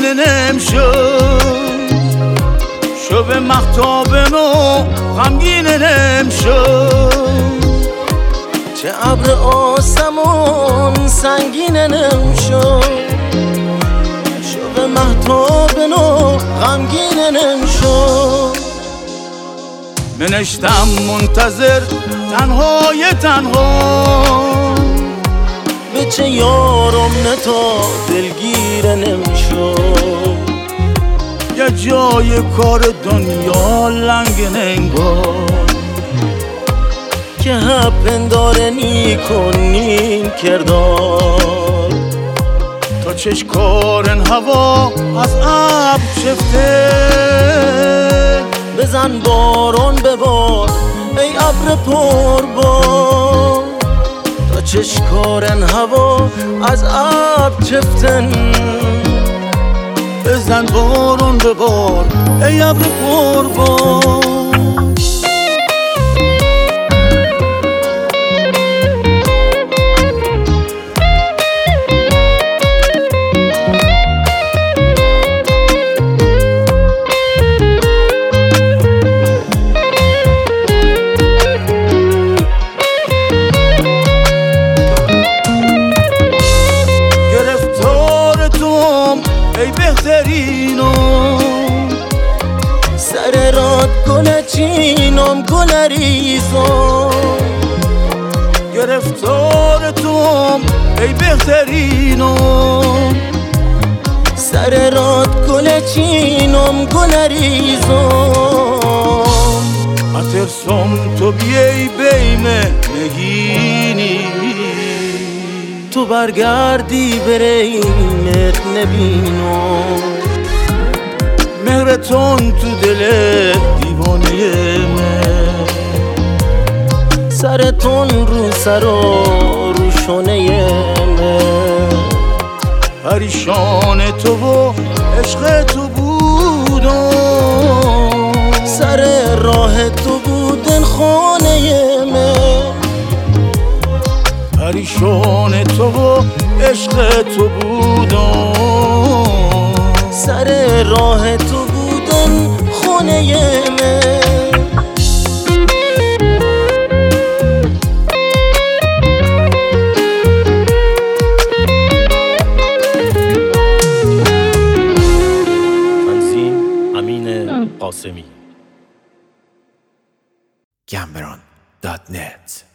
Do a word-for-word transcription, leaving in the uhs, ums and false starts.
نمشد شب مختابم و غمگین نمشد چه ابر آسمون سنگین نمشد شب مهتابن و غمگین نمشد منشتم منتظر تنهای تنها به چه یارم نتا دلگیر نمشد یه جای کار دنیا لنگ ننگار که هپنداره نیکنین کردار تا چشکارن هوا از اب چفته بزن بارون ببار ای ابر پر بار تا چشکارن هوا از اب چفتن بزن بارون ببار ای ابر پر بار ای بهترینو سر راد گل چینم گل ریزم گرفتار توم ای بهترینو سر راد گل چینم گل ریزم اترسم تو بیای بیمه نگینی تو برگردی بریمت نبینم مهرتون تو دل دیوانه من سرتون رو سر و رو شونه من پریشان تو و عشق تو بودم سر راه تو بودن خانه من پریشان تو و عشق تو بودم سر راه تو بودن خونه من تنظیم امین قاسمی گمبران دات نت